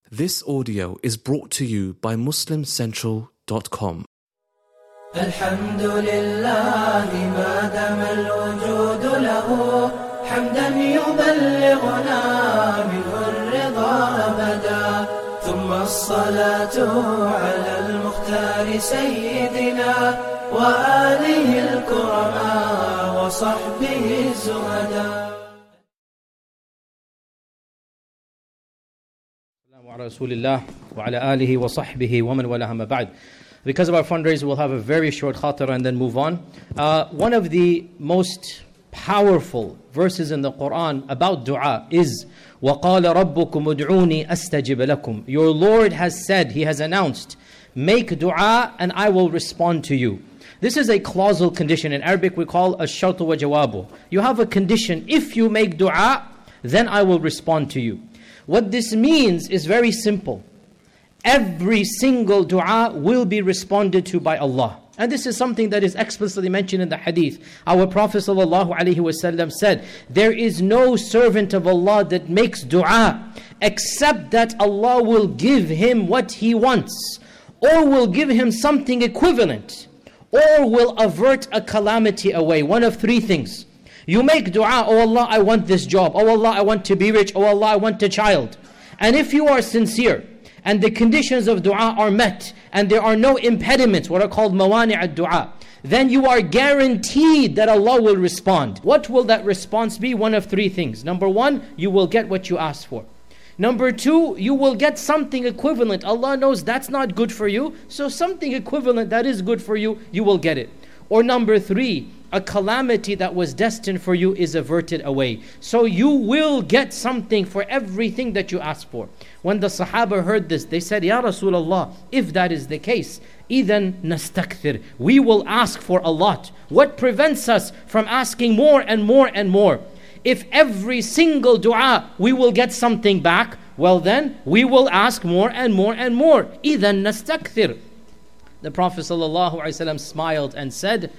This audio is brought to you by MuslimCentral.com. الحمد لله ما دام الوجود له حمدا يبلغنا منه الرضا أبدا ثم الصلاة على المختار سيدنا وآله الكرماء وصحبه الزهداء. على رسول الله وعلى آله وصحبه ومن والاه ما بعد. Because of our fundraiser, we'll have a very short khatira and then move on. One of the most powerful verses in the Quran about dua is وَقَالَ رَبُّكُمُ ادْعُونِي أَسْتَجِبَ لَكُمْ. Your Lord has said, He has announced, make dua and I will respond to you. This is a clausal condition. In Arabic we call a shartu wa jawabu. You have a condition, if you make dua, then I will respond to you. What this means is very simple. Every single dua will be responded to by Allah. And this is something that is explicitly mentioned in the hadith. Our Prophet ﷺ said, there is no servant of Allah that makes dua except that Allah will give him what he wants, or will give him something equivalent, or will avert a calamity away. One of three things. You make dua, oh Allah, I want this job. Oh Allah, I want to be rich. Oh Allah, I want a child. And if you are sincere, and the conditions of dua are met, and there are no impediments, what are called mawani' ad-dua, then you are guaranteed that Allah will respond. What will that response be? One of three things. Number one, you will get what you asked for. Number two, you will get something equivalent. Allah knows that's not good for you, so something equivalent that is good for you, you will get it. Or number three, a calamity that was destined for you is averted away. So you will get something for everything that you asked for. When the Sahaba heard this, they said, Ya Rasulullah, if that is the case, إِذَن نَسْتَكْثِرْ. We will ask for a lot. What prevents us from asking more and more and more? If every single dua we will get something back, well then, we will ask more and more and more. إِذَن نَسْتَكْثِرْ. The Prophet ﷺ smiled and said,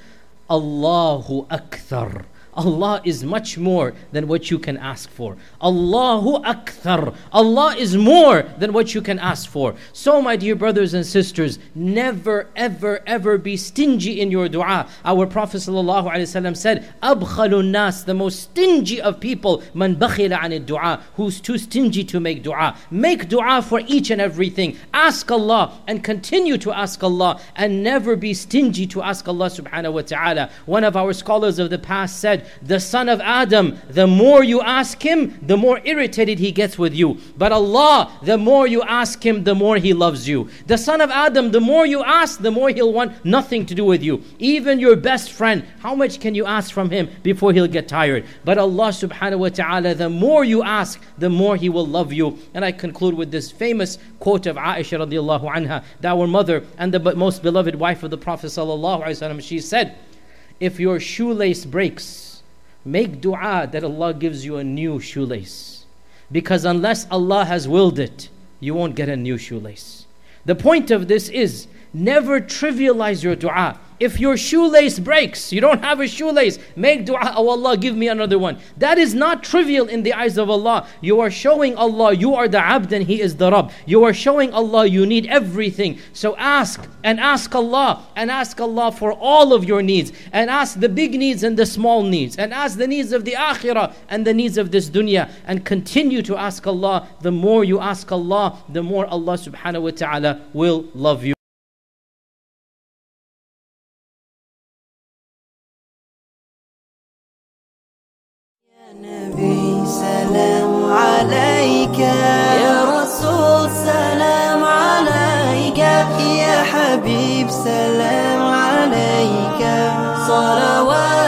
Allahu Akthar. Allah is much more than what you can ask for. Allahu Akthar. Allah is more than what you can ask for. So my dear brothers and sisters, never ever ever be stingy in your dua. Our Prophet ﷺ said, Abkhalun nas, the most stingy of people, man bakhila an dua, who's too stingy to make dua. Make dua for each and everything. Ask Allah and continue to ask Allah, and never be stingy to ask Allah subhanahu wa ta'ala. One of our scholars of the past said, the son of Adam, the more you ask him, the more irritated he gets with you. But Allah, the more you ask him, the more he loves you. The son of Adam, the more you ask, the more he'll want nothing to do with you. Even your best friend, how much can you ask from him before he'll get tired? But Allah subhanahu wa ta'ala, the more you ask, the more he will love you. And I conclude with this famous quote of Aisha radiallahu anha, our mother and the most beloved wife of the Prophet sallallahu alaihi wasallam. She said, if your shoelace breaks, make dua that Allah gives you a new shoelace. Because unless Allah has willed it, you won't get a new shoelace. The point of this is, never trivialize your dua. If your shoelace breaks, you don't have a shoelace, make dua, oh Allah, give me another one. That is not trivial in the eyes of Allah. You are showing Allah you are the abd and He is the Rabb. You are showing Allah you need everything. So ask and ask Allah, and ask Allah for all of your needs, and ask the big needs and the small needs, and ask the needs of the akhirah and the needs of this dunya, and continue to ask Allah. The more you ask Allah, the more Allah subhanahu wa ta'ala will love you. نبي سلام عليك يا رسول سلام عليك يا حبيب سلام عليك صلوات